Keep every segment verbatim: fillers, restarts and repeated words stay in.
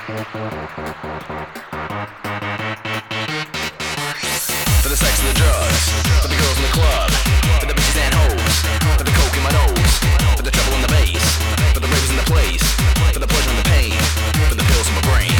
For the sex and the drugs, for the girls in the club, for the bitches and hoes, for the coke in my nose, for the trouble and the bass, for the ravers in the place, for the pleasure and the pain, for the pills in my brain.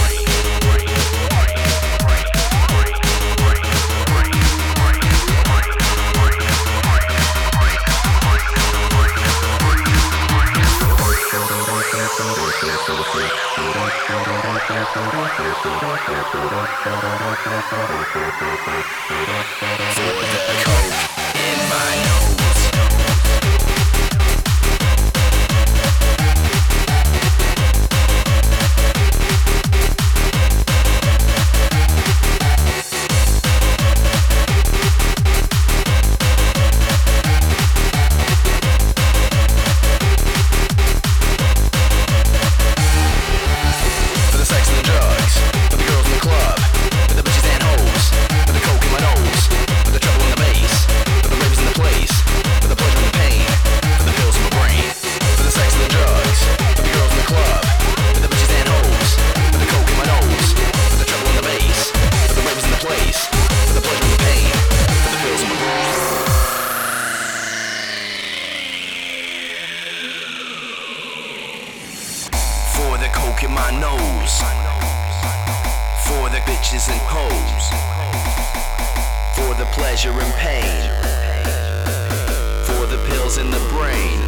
For the coke in my nose. For the coke in my nose, for the bitches and hoes, for the pleasure and pain, for the pills in the brain.